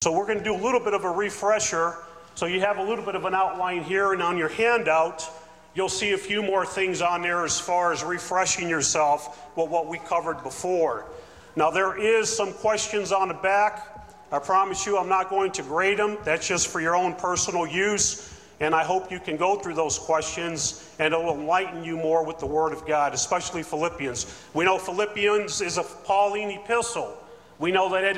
So we're going to do a little bit of a refresher. So you have a little bit of an outline here, and on your handout, you'll see a few more things on there as far as refreshing yourself with what we covered before. Now there is some questions on the back. I promise you I'm not going to grade them. That's just for your own personal use. And I hope you can go through those questions and it will enlighten you more with the Word of God, especially Philippians. We know Philippians is a Pauline epistle. We know that it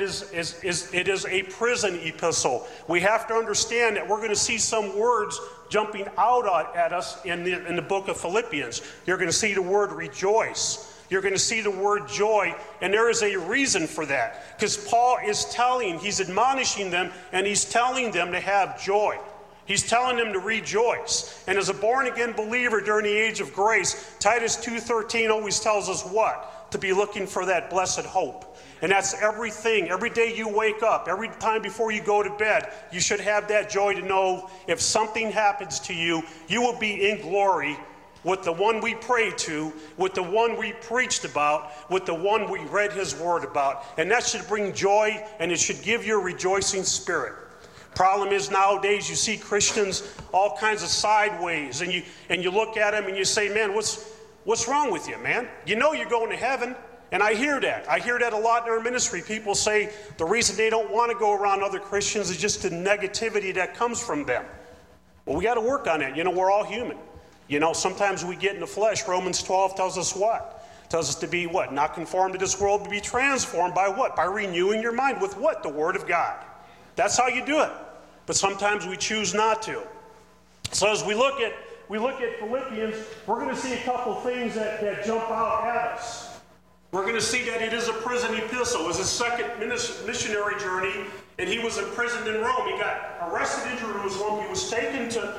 is a prison epistle. We have to understand that we're going to see some words jumping out at us in the book of Philippians. You're going to see the word rejoice. You're going to see the word joy, and there is a reason for that. Because Paul is he's admonishing them, and he's telling them to have joy. He's telling them to rejoice. And as a born-again believer during the age of grace, Titus 2:13 always tells us what? To be looking for that blessed hope. And that's everything. Every day you wake up, every time before you go to bed, you should have that joy to know if something happens to you, you will be in glory with the one we prayed to, with the one we preached about, with the one we read his word about. And that should bring joy, and it should give you a rejoicing spirit. Problem is nowadays you see Christians all kinds of sideways, and you look at them and you say, man, what's wrong with you, man? You know you're going to heaven. And I hear that. I hear that a lot in our ministry. People say the reason they don't want to go around other Christians is just the negativity that comes from them. Well, we got to work on that. We're all human. Sometimes we get in the flesh. Romans 12 tells us what? Tells us to be what? Not conformed to this world, but be transformed by what? By renewing your mind with what? The Word of God. That's how you do it. But sometimes we choose not to. So as we look at Philippians, we're going to see a couple things that jump out at us. We're going to see that it is a prison epistle. It was his second missionary journey, and he was imprisoned in Rome. He got arrested in Jerusalem. He was taken to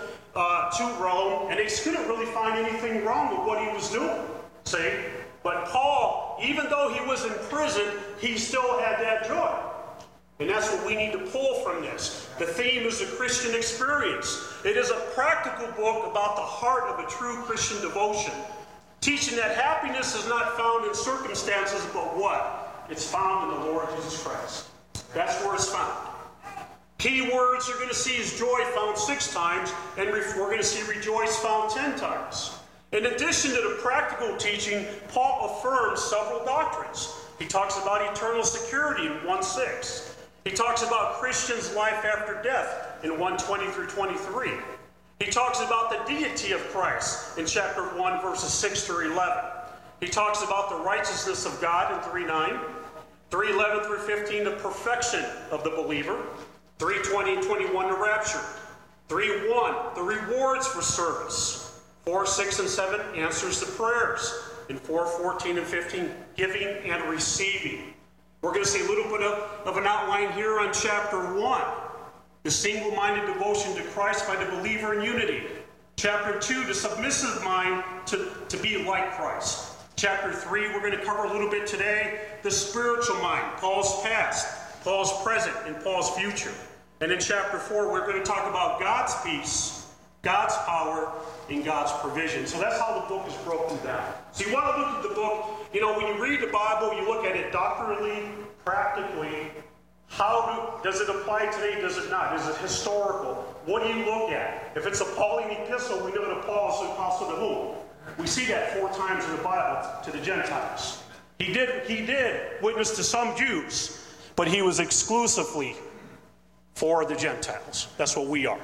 Rome, and they couldn't really find anything wrong with what he was doing. See? But Paul, even though he was in prison, he still had that joy. And that's what we need to pull from this. The theme is the Christian experience. It is a practical book about the heart of a true Christian devotion. Teaching that happiness is not found in circumstances, but what? It's found in the Lord Jesus Christ. That's where it's found. Key words you're going to see is joy found 6 times, and we're going to see rejoice found 10 times. In addition to the practical teaching, Paul affirms several doctrines. He talks about eternal security in 1:6. He talks about Christians' life after death in 1:20 through 23. He talks about the deity of Christ in chapter 1, verses 6 through 11. He talks about the righteousness of God in 3:9. 3:11 through 15, the perfection of the believer. 3:20 and 21, the rapture. 3:1, the rewards for service. 4, 6, and 7, answers to prayers. In 4, 14, and 15, giving and receiving. We're going to see a little bit of an outline here on chapter 1. The single-minded devotion to Christ by the believer in unity. Chapter 2, the submissive mind to be like Christ. Chapter 3, we're going to cover a little bit today, the spiritual mind, Paul's past, Paul's present, and Paul's future. And in chapter 4, we're going to talk about God's peace, God's power, and God's provision. So that's how the book is broken down. So you want to look at the book, when you read the Bible, you look at it doctrinally, practically. How does it apply today? Does it not? Is it historical? What do you look at? If it's a Pauline epistle, we know that Paul is the apostle to whom? We see that 4 times in the Bible, to the Gentiles. He did witness to some Jews, but he was exclusively for the Gentiles. That's what we are.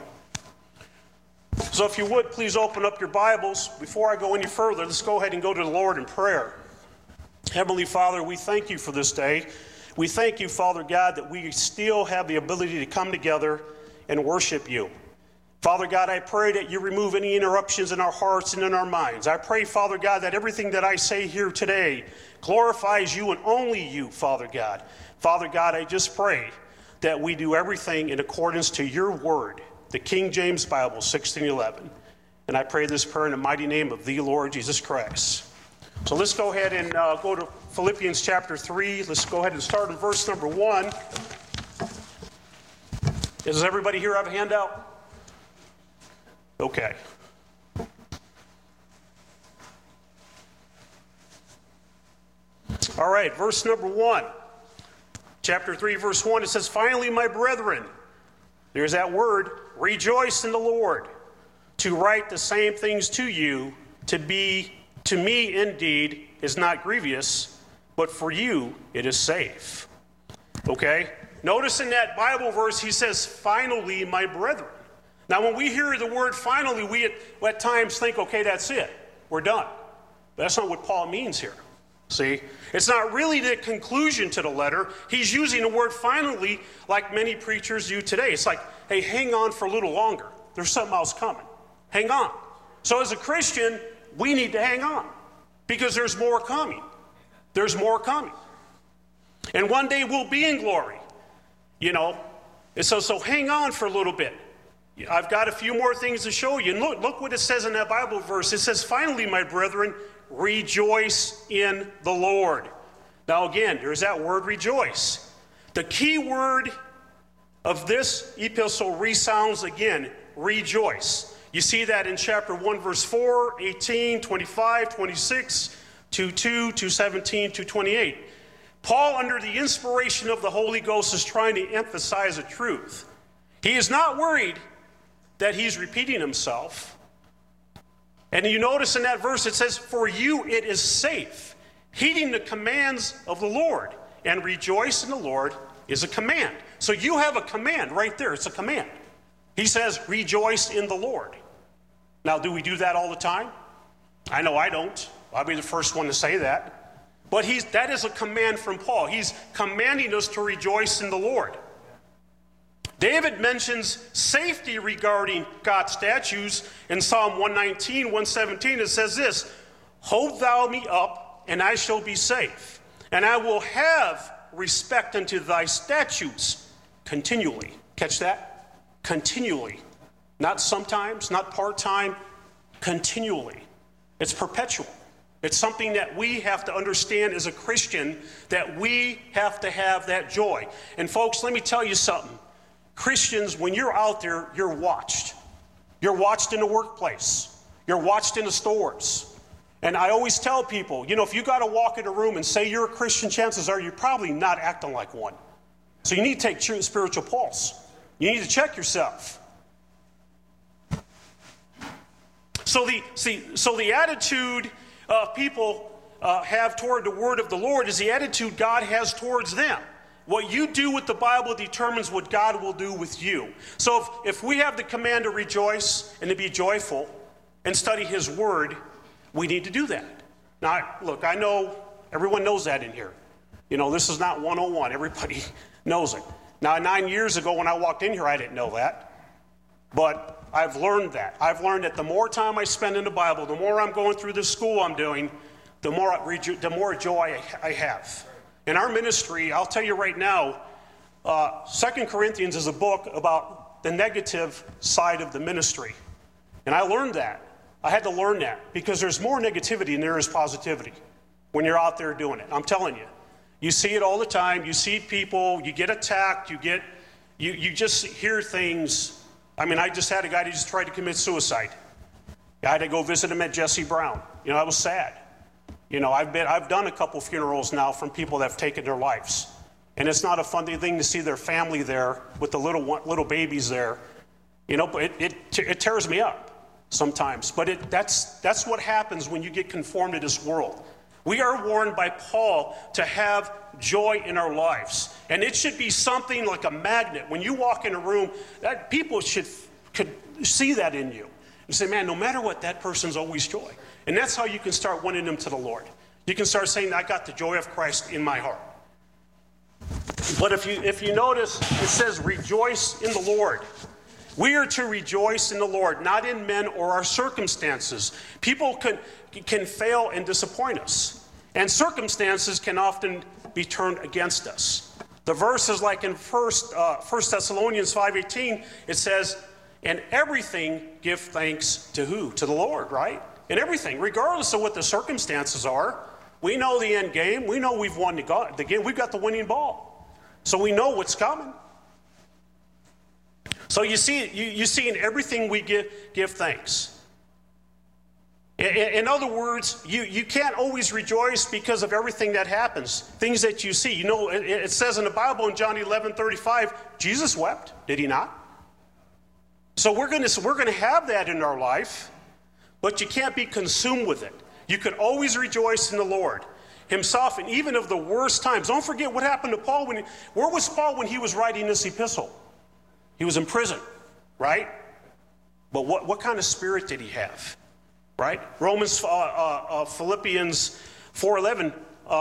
So if you would, please open up your Bibles. Before I go any further, let's go ahead and go to the Lord in prayer. Heavenly Father, we thank you for this day. We thank you, Father God, that we still have the ability to come together and worship you. Father God, I pray that you remove any interruptions in our hearts and in our minds. I pray, Father God, that everything that I say here today glorifies you and only you, Father God. Father God, I just pray that we do everything in accordance to your word, the King James Bible, 16:11. And I pray this prayer in the mighty name of the Lord Jesus Christ. So let's go ahead and go to Philippians chapter 3. Let's go ahead and start in verse number 1. Does everybody here have a handout? Okay. All right, verse number 1. chapter 3, verse 1, it says, finally, my brethren, there's that word, rejoice in the Lord. To write the same things to you, to me indeed is not grievous, but for you it is safe. Okay? Notice in that Bible verse, he says, finally, my brethren. Now, when we hear the word finally, we at times think, okay, that's it. We're done. But that's not what Paul means here. See? It's not really the conclusion to the letter. He's using the word finally like many preachers do today. It's like, hey, hang on for a little longer. There's something else coming. Hang on. So as a Christian, we need to hang on because there's more coming. There's more coming. And one day we'll be in glory, you know. And so hang on for a little bit. I've got a few more things to show you. And look what it says in that Bible verse. It says, finally, my brethren, rejoice in the Lord. Now again, there's that word rejoice. The key word of this epistle resounds again, rejoice. You see that in chapter 1, verse 4, 18, 25, 26, 2:2, 2:17, 2:28. Paul, under the inspiration of the Holy Ghost, is trying to emphasize a truth. He is not worried that he's repeating himself. And you notice in that verse it says, for you it is safe, heeding the commands of the Lord. And rejoice in the Lord is a command. So you have a command right there. It's a command. He says, rejoice in the Lord. Now, do we do that all the time? I know I don't. I'll be the first one to say that. But that is a command from Paul. He's commanding us to rejoice in the Lord. David mentions safety regarding God's statutes in Psalm 119, 117. It says this, hold thou me up, and I shall be safe, and I will have respect unto thy statutes continually. Catch that? Continually. Not sometimes, not part-time, continually. It's perpetual. It's something that we have to understand as a Christian, that we have to have that joy. And folks, let me tell you something. Christians, when you're out there, you're watched. You're watched in the workplace. You're watched in the stores. And I always tell people, you know, if you got to walk in a room and say you're a Christian, chances are you're probably not acting like one. So you need to take spiritual pulse. You need to check yourself. So the attitude people have toward the word of the Lord is the attitude God has towards them. What you do with the Bible determines what God will do with you. So if we have the command to rejoice and to be joyful and study his word, we need to do that. Now, look, I know everyone knows that in here. You know, this is not 101. Everybody knows it. Now, 9 years ago when I walked in here, I didn't know that. But I've learned that. I've learned that the more time I spend in the Bible, the more I'm going through the school I'm doing, the more joy I have. In our ministry, I'll tell you right now, 2 Corinthians is a book about the negative side of the ministry. And I learned that. I had to learn that because there's more negativity than there is positivity when you're out there doing it. I'm telling you. You see it all the time. You see people, you get attacked, you just hear things. I mean, I just had a guy who just tried to commit suicide. I had to go visit him at Jesse Brown. You know, I was sad. You know, I've done a couple funerals now from people that have taken their lives. And it's not a fun thing to see their family there with the little babies there. You know, but it tears me up sometimes. But that's what happens when you get conformed to this world. We are warned by Paul to have joy in our lives. And it should be something like a magnet. When you walk in a room, that people could see that in you. And say, man, no matter what, that person's always joy. And that's how you can start winning them to the Lord. You can start saying, I got the joy of Christ in my heart. But if you notice, it says, rejoice in the Lord. We are to rejoice in the Lord, not in men or our circumstances. People can fail and disappoint us. And circumstances can often be turned against us. The verse is like in 1 Thessalonians 5:18, it says, and everything give thanks to who? To the Lord, right? And everything, regardless of what the circumstances are. We know the end game. We know we've won the game. We've got the winning ball. So we know what's coming. So you see in everything we give thanks. In other words, you can't always rejoice because of everything that happens, things that you see. You know, it says in the Bible in John 11:35, Jesus wept, did he not? So we're going to have that in our life, but you can't be consumed with it. You can always rejoice in the Lord himself, and even of the worst times. Don't forget what happened to Paul. Where was Paul when he was writing this epistle? He was in prison, right? But what kind of spirit did he have? Right? Philippians 4:11,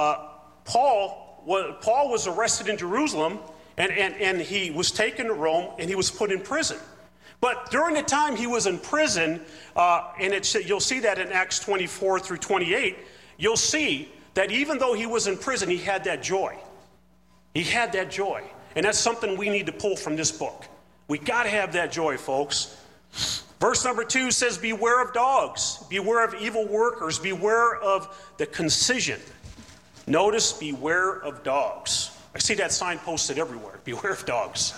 Paul was arrested in Jerusalem, and he was taken to Rome, and he was put in prison. But during the time he was in prison, and you'll see that in Acts 24 through 28, you'll see that even though he was in prison, he had that joy. He had that joy. And that's something we need to pull from this book. We got to have that joy, folks. Verse number 2 says, beware of dogs, beware of evil workers, beware of the concision. Notice, beware of dogs. I see that sign posted everywhere, beware of dogs.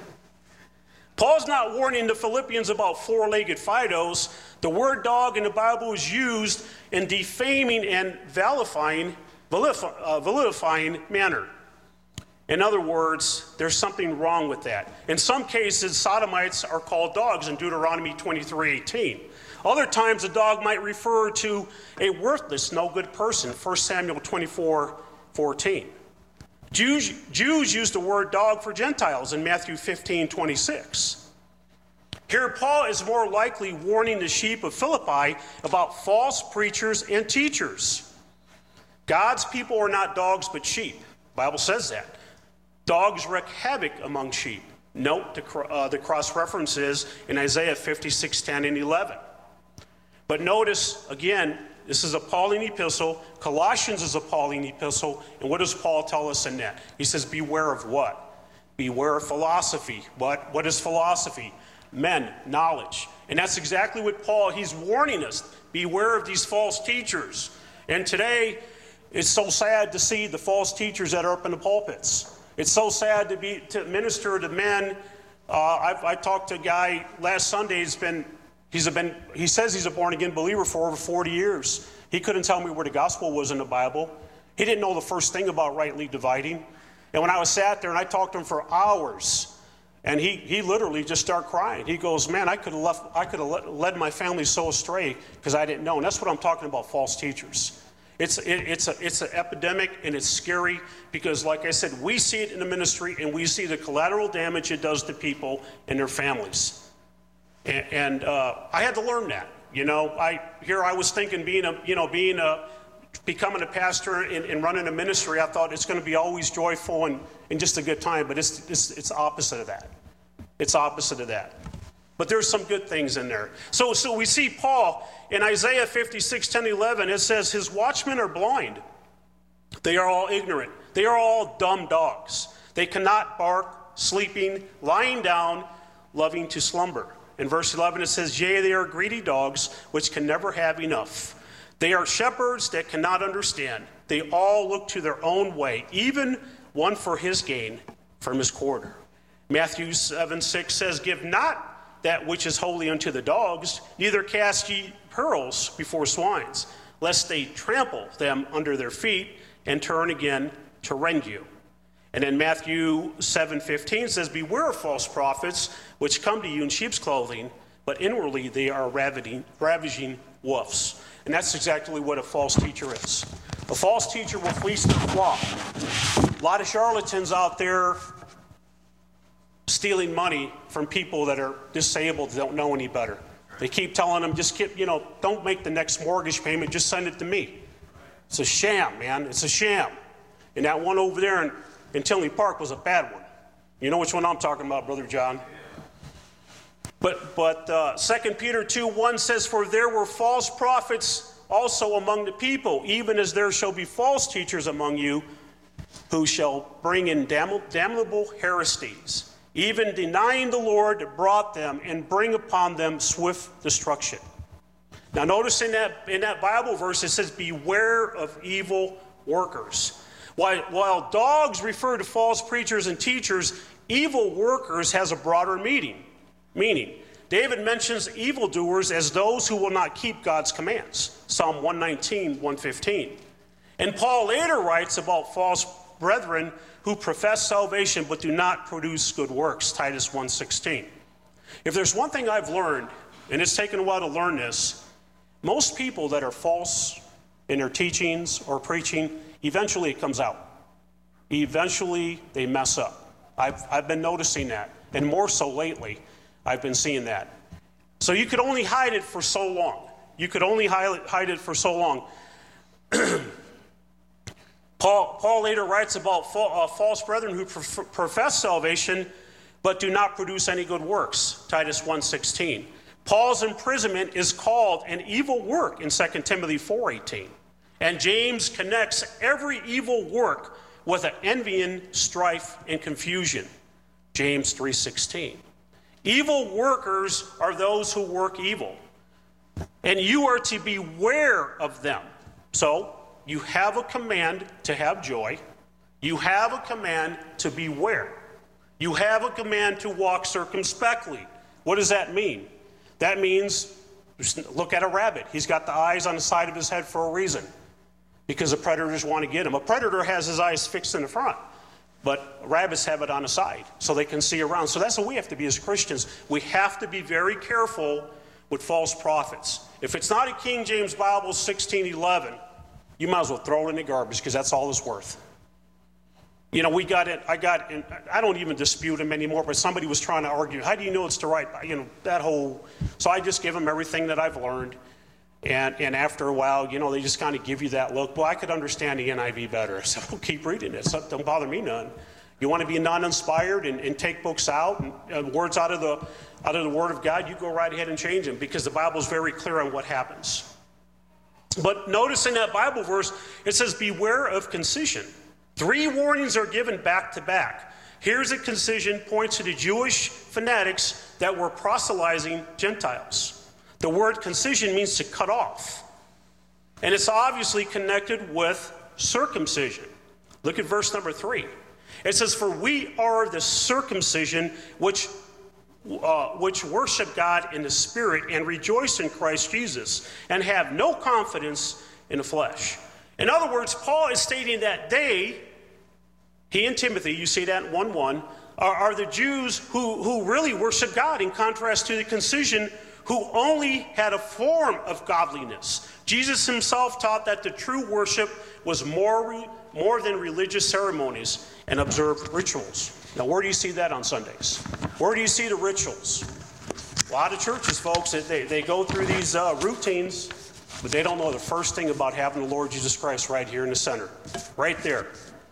Paul's not warning the Philippians about four-legged Fidos. The word dog in the Bible is used in defaming and vilifying manner. In other words, there's something wrong with that. In some cases, sodomites are called dogs in Deuteronomy 23:18. Other times, a dog might refer to a worthless, no good person, 1 Samuel 24:14. Jews use the word dog for Gentiles in Matthew 15:26. Here, Paul is more likely warning the sheep of Philippi about false preachers and teachers. God's people are not dogs but sheep. The Bible says that. Dogs wreak havoc among sheep. Note the cross references in Isaiah 56:10 and 11. But notice, again, this is a Pauline epistle. Colossians is a Pauline epistle. And what does Paul tell us in that? He says, beware of what? Beware of philosophy. What is philosophy? Men, knowledge. And that's exactly what Paul, he's warning us. Beware of these false teachers. And today, it's so sad to see the false teachers that are up in the pulpits. It's so sad to minister to men. I talked to a guy last Sunday. He says he's a born-again believer for over 40 years. He couldn't tell me where the gospel was in the Bible. He didn't know the first thing about rightly dividing. And when I was sat there and I talked to him for hours, and he literally just started crying. He goes, man, I could have led my family so astray because I didn't know. And that's what I'm talking about, false teachers. It's an epidemic, and it's scary because, like I said, we see it in the ministry, and we see the collateral damage it does to people and their families. And I had to learn that. You know, I was thinking becoming a pastor and running a ministry, I thought it's going to be always joyful and just a good time, but it's opposite of that. It's opposite of that. But there's some good things in there. So we see Paul in Isaiah 56:10-11. It says, his watchmen are blind. They are all ignorant. They are all dumb dogs. They cannot bark, sleeping, lying down, loving to slumber. In verse 11 it says, yea, they are greedy dogs, which can never have enough. They are shepherds that cannot understand. They all look to their own way, even one for his gain from his quarter. Matthew 7:6 says, give not that which is holy unto the dogs, neither cast ye pearls before swines, lest they trample them under their feet and turn again to rend you. And then Matthew 7:15 says, beware of false prophets, which come to you in sheep's clothing, but inwardly they are ravaging wolves. And that's exactly what a false teacher is. A false teacher will fleece their flock. A lot of charlatans out there stealing money from people that are disabled, that don't know any better. They keep telling them, don't make the next mortgage payment, just send it to me. It's a sham, man. It's a sham. And that one over there in Tinley Park was a bad one. You know which one I'm talking about, Brother John. But 2 Peter 2:1 says, for there were false prophets also among the people, even as there shall be false teachers among you, who shall bring in damnable heresies, even denying the Lord that brought them, and bring upon them swift destruction. Now notice in that Bible verse it says, beware of evil workers. While dogs refer to false preachers and teachers, evil workers has a broader meaning. David mentions evildoers as those who will not keep God's commands. Psalm 119, 115. And Paul later writes about false brethren who profess salvation but do not produce good works. Titus 1:16. If there's one thing I've learned, and it's taken a while to learn this, most people that are false in their teachings or preaching, eventually it comes out. Eventually they mess up. I've been noticing that, and more so lately, I've been seeing that. So you could only hide it for so long. You could only hide it for so long. Paul later writes about false brethren who profess salvation but do not produce any good works. Titus 1:16. Paul's imprisonment is called an evil work in 2 Timothy 4:18. And James connects every evil work with an envying, strife, and confusion. James 3:16. Evil workers are those who work evil, and you are to beware of them. So, you have a command to have joy. You have a command to beware. You have a command to walk circumspectly. What does that mean? That means, look at a rabbit. He's got the eyes on the side of his head for a reason, because the predators want to get him. A predator has his eyes fixed in the front, but rabbits have it on the side so they can see around. So that's what we have to be as Christians. We have to be very careful with false prophets. If it's not a King James Bible 16:11, you might as well throw it in the garbage, because that's all it's worth. You know, I don't even dispute him anymore, but somebody was trying to argue, how do you know it's the right, so I just give them everything that I've learned. And after a while, they just kind of give you that look. Well, I could understand the NIV better. So keep reading it. So don't bother me none. You want to be non-inspired and take books out and words out of the Word of God, you go right ahead and change them, because the Bible is very clear on what happens. But notice in that Bible verse, it says, beware of concision. 3 warnings are given back to back. Here's a concision points to the Jewish fanatics that were proselytizing Gentiles. The word concision means to cut off. And it's obviously connected with circumcision. Look at verse number 3. It says, for we are the circumcision which worship God in the Spirit and rejoice in Christ Jesus and have no confidence in the flesh. In other words, Paul is stating that he and Timothy, you see that in 1:1, are the Jews who really worship God, in contrast to the concision who only had a form of godliness. Jesus himself taught that the true worship was more than religious ceremonies and observed rituals. Now, where do you see that on Sundays? Where do you see the rituals? A lot of churches, folks, they go through these routines, but they don't know the first thing about having the Lord Jesus Christ right here in the center. Right there.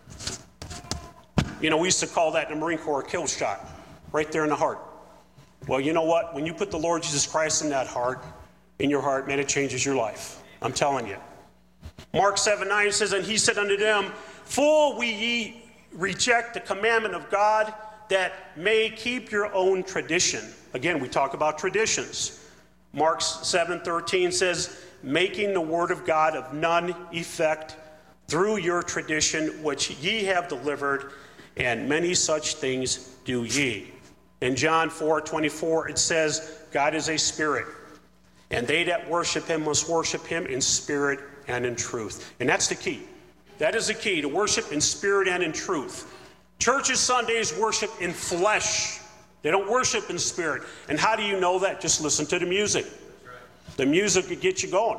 We used to call that in the Marine Corps a kill shot. Right there in the heart. Well, you know what? When you put the Lord Jesus Christ in your heart, man, it changes your life. I'm telling you. Mark 7:9 says, and he said unto them, fool, will ye reject the commandment of God, that may keep your own tradition. Again, we talk about traditions. Mark 7:13 says, making the word of God of none effect through your tradition, which ye have delivered, and many such things do ye. In John 4:24, it says, God is a spirit, and they that worship him must worship him in spirit and in truth. And that's the key. That is the key, to worship in spirit and in truth. Churches Sundays worship in flesh. They don't worship in spirit. And how do you know that? Just listen to the music. The music will get you going.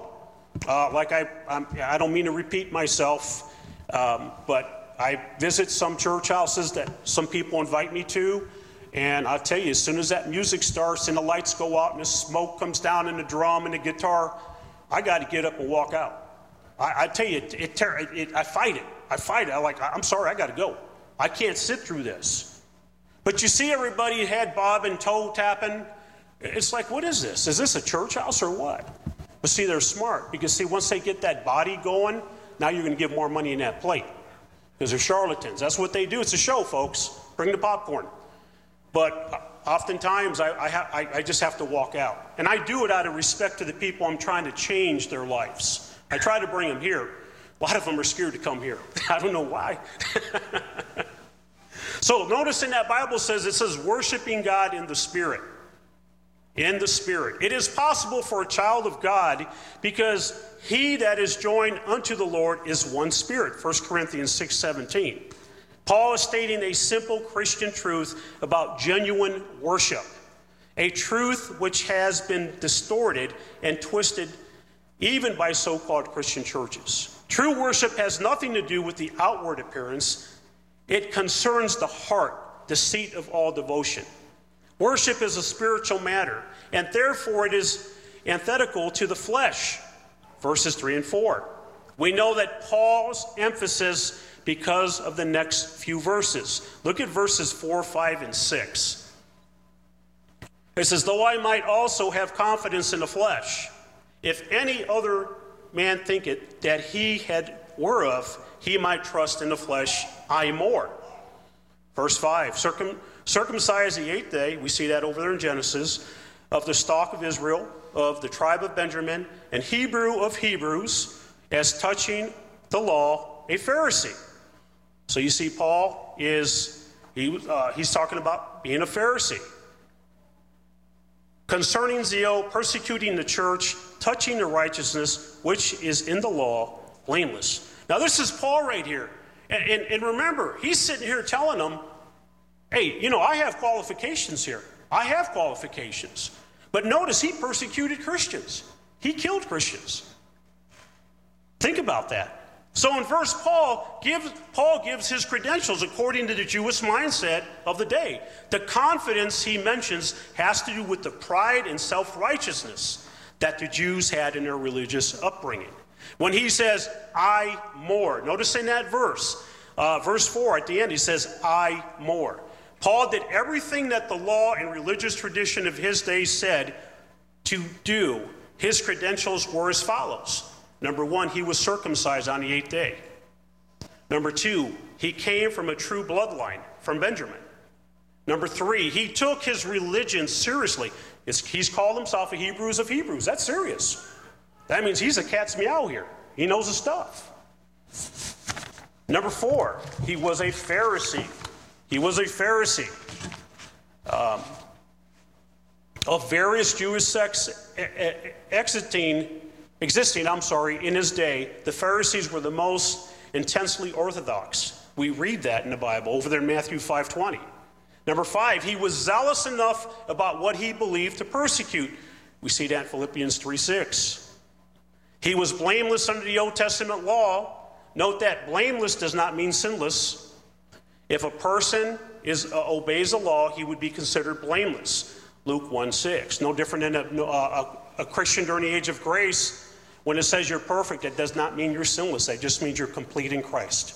I don't mean to repeat myself, but I visit some church houses that some people invite me to, and I'll tell you, as soon as that music starts and the lights go out and the smoke comes down and the drum and the guitar, I got to get up and walk out. I tell you, I fight it. I'm sorry, I got to go. I can't sit through this. But you see everybody head bob and toe tapping. It's like, what is this? Is this a church house or what? But see, they're smart, because see, once they get that body going, now you're going to give more money in that plate, because they're charlatans. That's what they do. It's a show, folks. Bring the popcorn. But oftentimes I just have to walk out. And I do it out of respect to the people I'm trying to change their lives. I try to bring them here. A lot of them are scared to come here. I don't know why. So notice in that Bible it says worshiping God in the Spirit. in the Spirit. It is possible for a child of God because he that is joined unto the Lord is one spirit. 1 Corinthians 6:17. Paul is stating a simple Christian truth about genuine worship, a truth which has been distorted and twisted even by so-called Christian churches. True worship has nothing to do with the outward appearance. It concerns the heart, the seat of all devotion. Worship is a spiritual matter, and therefore it is antithetical to the flesh. Verses 3 and 4. We know that Paul's emphasis because of the next few verses. Look at verses 4, 5, and 6. It says, though I might also have confidence in the flesh, if any other man thinketh that he had whereof he might trust in the flesh, I more. Verse 5, circumcised the 8th day, we see that over there in Genesis, of the stock of Israel, of the tribe of Benjamin, and Hebrew of Hebrews, as touching the law, a Pharisee. So you see, Paul he's talking about being a Pharisee. Concerning zeal, persecuting the church, touching the righteousness which is in the law, blameless. Now this is Paul right here. And remember, he's sitting here telling them, hey, I have qualifications here. I have qualifications. But notice, he persecuted Christians. He killed Christians. Think about that. So in verse Paul gives his credentials according to the Jewish mindset of the day. The confidence he mentions has to do with the pride and self-righteousness that the Jews had in their religious upbringing. When he says, I more, notice in that verse 4 at the end, he says, I more. Paul did everything that the law and religious tradition of his day said to do. His credentials were as follows. Number 1, he was circumcised on the 8th day. Number 2, he came from a true bloodline from Benjamin. Number 3, he took his religion seriously. He's called himself a Hebrews of Hebrews. That's serious. That means he's a cat's meow here. He knows his stuff. Number 4, he was a Pharisee. He was a Pharisee of various Jewish sects existing in his day. The Pharisees were the most intensely orthodox. We read that in the Bible over there in Matthew 5:20. Number 5, he was zealous enough about what he believed to persecute. We see that in Philippians 3:6. He was blameless under the Old Testament law. Note that blameless does not mean sinless. If a person obeys the law, he would be considered blameless. Luke 1:6. No different than a Christian during the age of grace. When it says you're perfect, it does not mean you're sinless. That just means you're complete in Christ.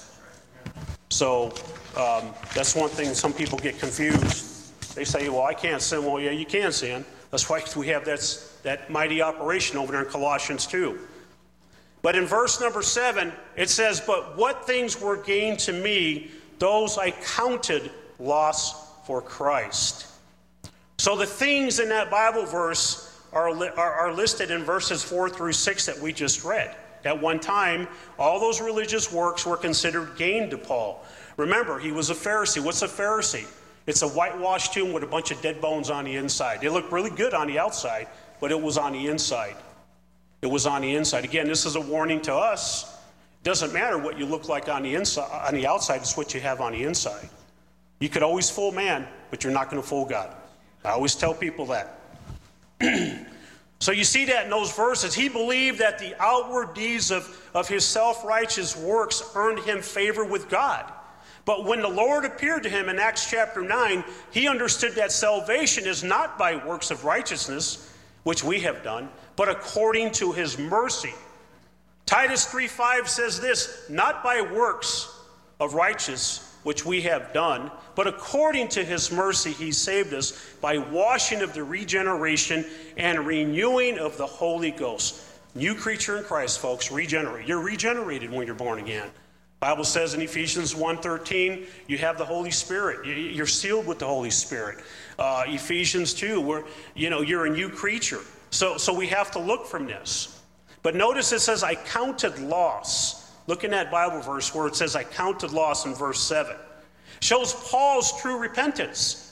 So that's one thing some people get confused. They say, well, I can't sin. Well, yeah, you can sin. That's why we have that mighty operation over there in Colossians 2. But in verse number 7, it says, but what things were gained to me, those I counted loss for Christ. So the things in that Bible verse are listed in verses 4 through 6 that we just read. At one time, all those religious works were considered gain to Paul. Remember, he was a Pharisee. What's a Pharisee? It's a whitewashed tomb with a bunch of dead bones on the inside. They look really good on the outside, but it was on the inside. It was on the inside. Again, this is a warning to us. It doesn't matter what you look like on the inside, on the outside, it's what you have on the inside. You could always fool man, but you're not going to fool God. I always tell people that. So you see that in those verses. He believed that the outward deeds of his self-righteous works earned him favor with God. But when the Lord appeared to him in Acts chapter 9, he understood that salvation is not by works of righteousness, which we have done, but according to his mercy. Titus 3:5 says this, not by works of righteousness, which we have done, but according to his mercy he saved us by washing of the regeneration and renewing of the Holy Ghost. New creature in Christ, folks, regenerate. You're regenerated when you're born again. Bible says in Ephesians 1:13, you have the Holy Spirit. You're sealed with the Holy Spirit. Ephesians 2, where you're a new creature. So we have to look from this. But notice it says, I counted loss. Look in that Bible verse where it says, I counted loss in verse 7. Shows Paul's true repentance.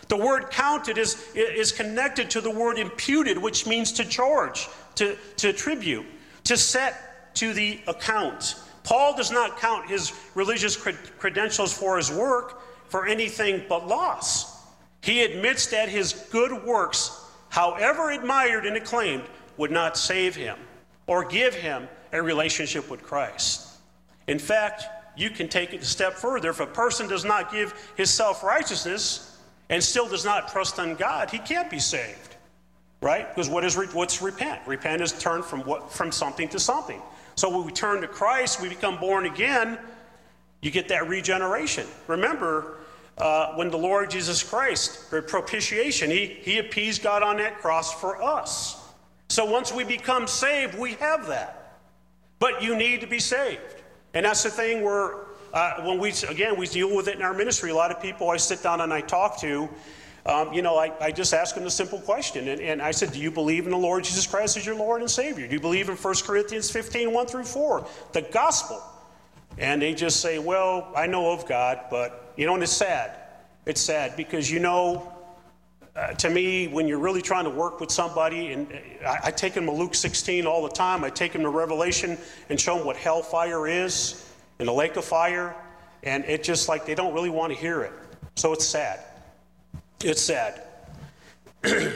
The word counted is connected to the word imputed, which means to charge, to attribute, to set to the account. Paul does not count his religious credentials for his work for anything but loss. He admits that his good works, however admired and acclaimed, would not save him or give him a relationship with Christ. In fact, you can take it a step further. If a person does not give his self-righteousness and still does not trust on God, he can't be saved, right? Because what's repent? Repent is turn from something to something. So when we turn to Christ, we become born again, you get that regeneration. Remember, when the Lord Jesus Christ, for propitiation, he appeased God on that cross for us. So once we become saved, we have that. But you need to be saved. And that's the thing where, when we deal with it in our ministry. A lot of people I sit down and I talk to, I just ask them a simple question. And I said, do you believe in the Lord Jesus Christ as your Lord and Savior? Do you believe in 1 Corinthians 15, 1 through 4, the gospel? And they just say, well, I know of God, but, and it's sad. It's sad because, to me, when you're really trying to work with somebody, and I take them to Luke 16 all the time. I take them to Revelation and show them what hellfire is and the lake of fire. And it's just like they don't really want to hear it. So it's sad. It's sad. But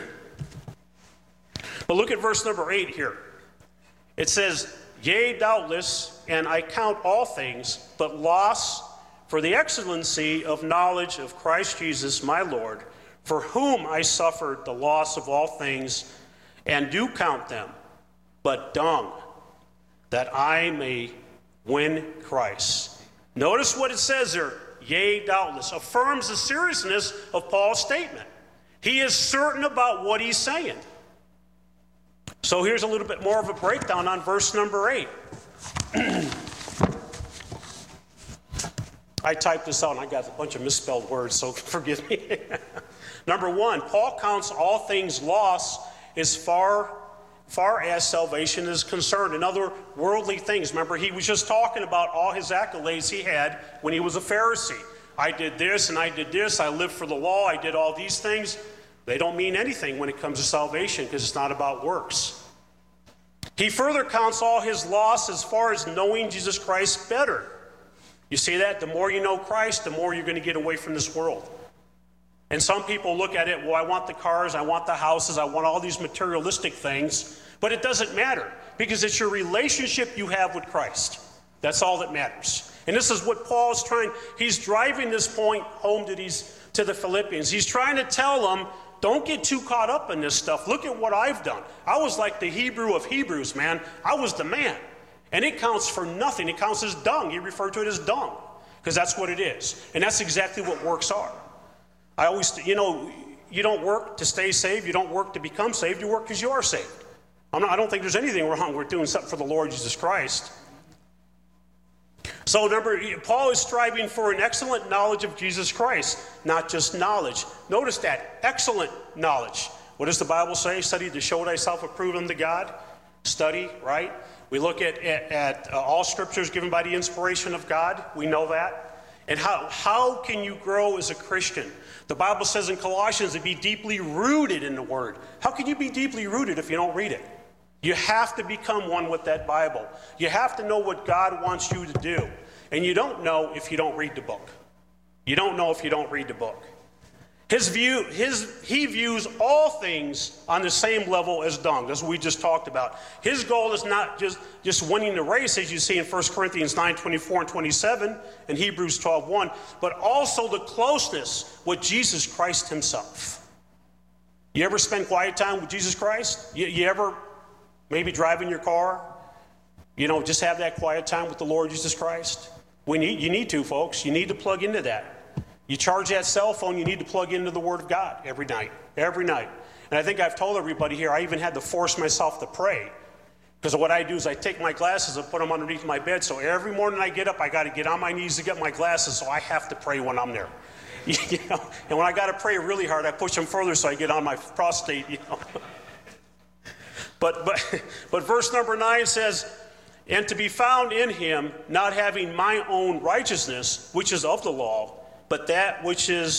look at verse number 8 here. It says, yea, doubtless, and I count all things but loss for the excellency of knowledge of Christ Jesus my Lord, for whom I suffered the loss of all things, and do count them but dung, that I may win Christ. Notice what it says there, yea, doubtless, affirms the seriousness of Paul's statement. He is certain about what he's saying. So here's a little bit more of a breakdown on verse number 8. I typed this out and I got a bunch of misspelled words, so forgive me. Number 1, Paul counts all things lost as far as salvation is concerned. In other worldly things. Remember, he was just talking about all his accolades he had when he was a Pharisee. I did this and I did this. I lived for the law. I did all these things. They don't mean anything when it comes to salvation because it's not about works. He further counts all his loss as far as knowing Jesus Christ better. You see that? The more you know Christ, the more you're going to get away from this world. And some people look at it, well, I want the cars, I want the houses, I want all these materialistic things. But it doesn't matter because it's your relationship you have with Christ. That's all that matters. And this is what Paul's he's driving this point home to the Philippians. He's trying to tell them, don't get too caught up in this stuff. Look at what I've done. I was like the Hebrew of Hebrews, man. I was the man. And it counts for nothing. It counts as dung. He referred to it as dung because that's what it is. And that's exactly what works are. I always, you don't work to stay saved. You don't work to become saved. You work because you are saved. I don't think there's anything wrong with doing something for the Lord Jesus Christ. So Paul is striving for an excellent knowledge of Jesus Christ, not just knowledge. Notice that, excellent knowledge. What does the Bible say? Study to show thyself approved unto God. Study, right? We look at all scriptures given by the inspiration of God. We know that. And how can you grow as a Christian? The Bible says in Colossians to be deeply rooted in the Word. How can you be deeply rooted if you don't read it? You have to become one with that Bible. You have to know what God wants you to do. And you don't know if you don't read the book. You don't know if you don't read the book. He views all things on the same level as dung. That's what we just talked about. His goal is not just winning the race, as you see in 1 Corinthians 9, 24 and 27, and Hebrews 12, 1, but also the closeness with Jesus Christ himself. You ever spend quiet time with Jesus Christ? You ever maybe drive in your car? Just have that quiet time with the Lord Jesus Christ? You need to, folks. You need to plug into that. You charge that cell phone, you need to plug into the Word of God every night. Every night. And I think I've told everybody here, I even had to force myself to pray. Because what I do is I take my glasses and put them underneath my bed. So every morning I get up, I got to get on my knees to get my glasses. So I have to pray when I'm there. And when I got to pray really hard, I push them further so I get on my prostate. But verse number 9 says, and to be found in him, not having my own righteousness, which is of the law, but that which is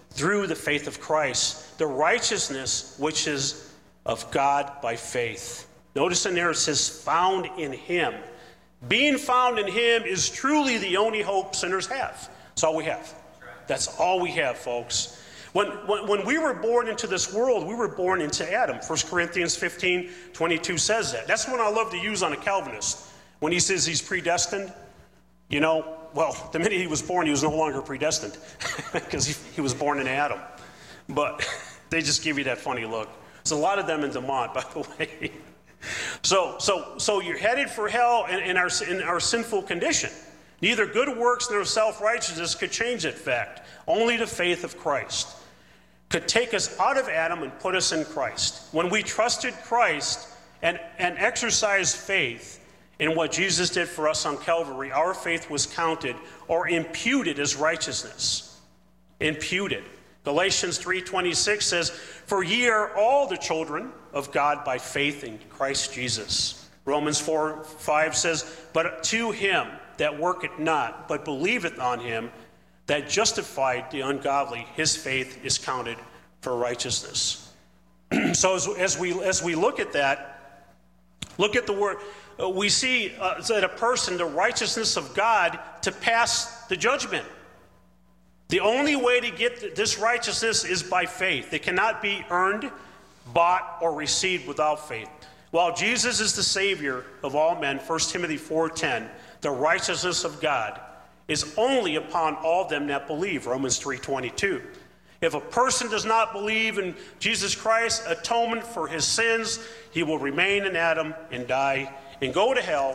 through the faith of Christ, the righteousness which is of God by faith. Notice in there it says, found in him. Being found in him is truly the only hope sinners have. That's all we have. That's all we have, folks. When we were born into this world, we were born into Adam. 1 Corinthians 15:22 says that. That's one I love to use on a Calvinist. When he says he's predestined, you know, well, the minute he was born, he was no longer predestined because he was born in Adam. But they just give you that funny look. There's a lot of them in Demont, by the way. So you're headed for hell in our sinful condition. Neither good works nor self-righteousness could change that fact. Only the faith of Christ could take us out of Adam and put us in Christ. When we trusted Christ and exercised faith in what Jesus did for us on Calvary, our faith was counted or imputed as righteousness. Imputed. Galatians 3:26 says, for ye are all the children of God by faith in Christ Jesus. Romans 4:5 says, but to him that worketh not, but believeth on him that justified the ungodly, his faith is counted for righteousness. So as we look at that, look at the word, we see that a person, the righteousness of God, to pass the judgment. The only way to get this righteousness is by faith. It cannot be earned, bought, or received without faith. While Jesus is the Savior of all men, 1 Timothy 4:10, the righteousness of God is only upon all them that believe, Romans 3:22. If a person does not believe in Jesus Christ's atonement for his sins, he will remain in Adam and die and go to hell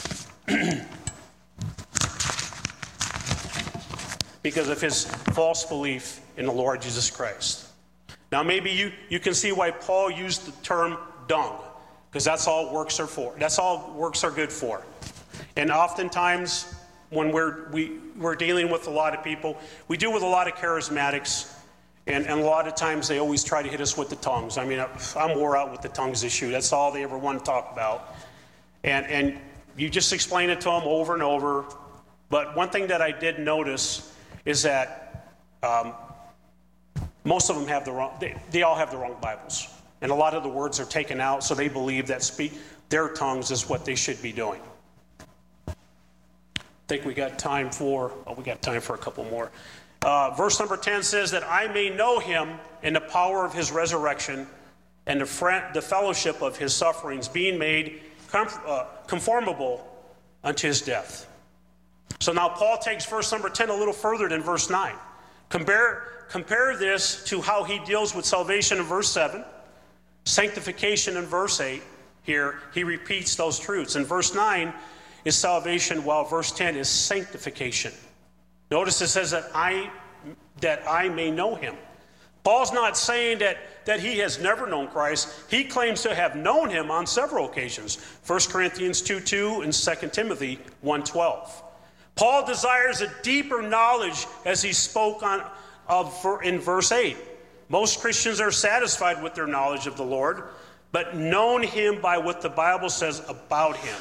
because of his false belief in the Lord Jesus Christ. Now maybe you can see why Paul used the term dung, because that's all works are for. That's all works are good for. And oftentimes when we're dealing with a lot of people, we deal with a lot of charismatics, and a lot of times they always try to hit us with the tongues. I mean, I'm wore out with the tongues issue. That's all they ever want to talk about. And you just explain it to them over and over. But one thing that I did notice is that most of them have they all have the wrong Bibles. And a lot of the words are taken out, so they believe that their tongues is what they should be doing. I think we got time for a couple more. Verse number 10 says that I may know him in the power of his resurrection and the fellowship of his sufferings, being made conformable unto his death. So now Paul takes verse number 10 a little further than verse 9. Compare this to how he deals with salvation in verse 7, sanctification in verse 8. Here he repeats those truths. In verse 9 is salvation, while verse 10 is sanctification. Notice it says that I may know him. Paul's not saying that he has never known Christ. He claims to have known him on several occasions. 1 Corinthians 2:2 and 2 Timothy 1:12. Paul desires a deeper knowledge, as he spoke in verse 8. Most Christians are satisfied with their knowledge of the Lord, but known him by what the Bible says about him.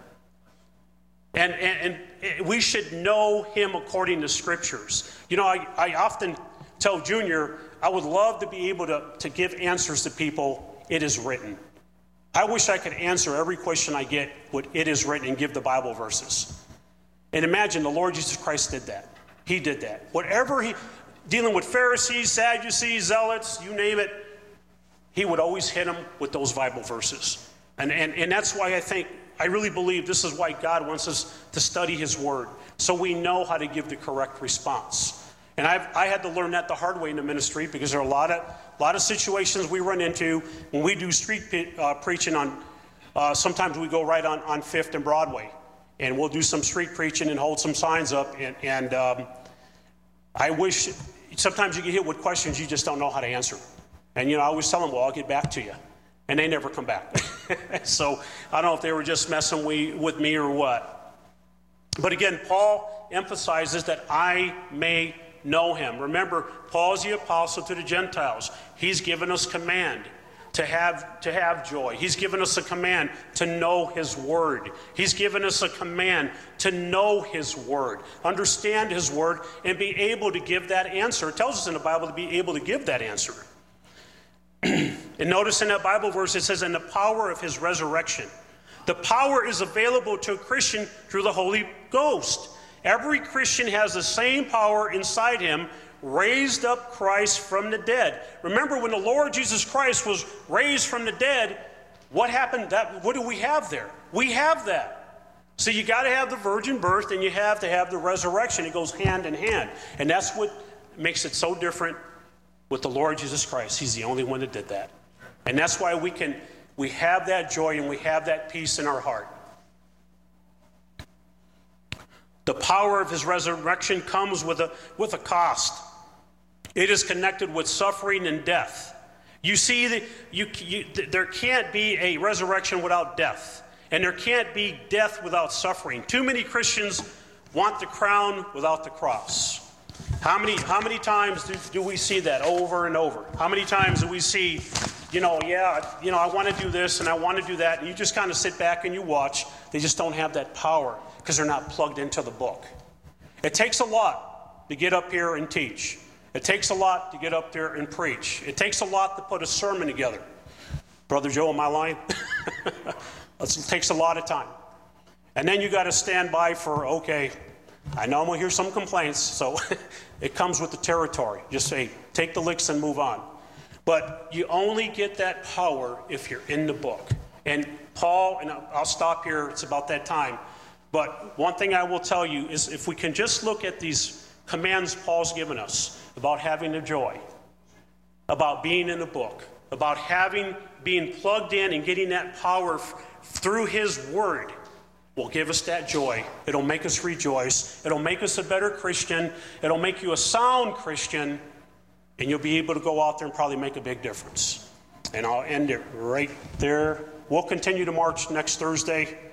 And we should know him according to scriptures. You know, I often tell Junior, I would love to be able to give answers to people, it is written. I wish I could answer every question I get with it is written and give the Bible verses. And imagine the Lord Jesus Christ did that. He did that. Whatever dealing with Pharisees, Sadducees, Zealots, you name it, he would always hit them with those Bible verses. And that's why I really believe this is why God wants us to study his word, so we know how to give the correct response. And I had to learn that the hard way in the ministry, because there are a lot of situations we run into when we do street preaching on, sometimes we go right on 5th and Broadway, and we'll do some street preaching and hold some signs up, and I wish, sometimes you get hit with questions you just don't know how to answer. And I always tell them, well, I'll get back to you. And they never come back. So I don't know if they were just messing with me or what. But again, Paul emphasizes that I may know him. Remember, Paul is the apostle to the Gentiles. He's given us command to have joy. He's given us a command to know his word. He's given us a command to know his word, understand his word, and be able to give that answer. It tells us in the Bible to be able to give that answer. And notice in that Bible verse it says, "in the power of his resurrection." The power is available to a Christian through the Holy Ghost. Every Christian has the same power inside him, raised up Christ from the dead. Remember, when the Lord Jesus Christ was raised from the dead, what happened? What do we have there? We have that. So you got to have the virgin birth, and you have to have the resurrection. It goes hand in hand. And that's what makes it so different with the Lord Jesus Christ. He's the only one that did that. And that's why we have that joy and we have that peace in our heart. The power of his resurrection comes with a cost. It is connected with suffering and death. You see, there can't be a resurrection without death. And there can't be death without suffering. Too many Christians want the crown without the cross. How many times do we see that over and over? How many times do we see, I want to do this and I want to do that, and you just kind of sit back and you watch. They just don't have that power because they're not plugged into the book. It takes a lot to get up here and teach. It takes a lot to get up there and preach. It takes a lot to put a sermon together. Brother Joe, am I lying? It takes a lot of time. And then you got to stand by for, okay, I know I'm going to hear some complaints, so it comes with the territory. Just say, take the licks and move on. But you only get that power if you're in the book. And Paul, and I'll stop here, it's about that time. But one thing I will tell you is if we can just look at these commands Paul's given us about having the joy, about being in the book, about being plugged in and getting that power through his word, will give us that joy. It'll make us rejoice. It'll make us a better Christian. It'll make you a sound Christian, and you'll be able to go out there and probably make a big difference. And I'll end it right there. We'll continue to march next Thursday.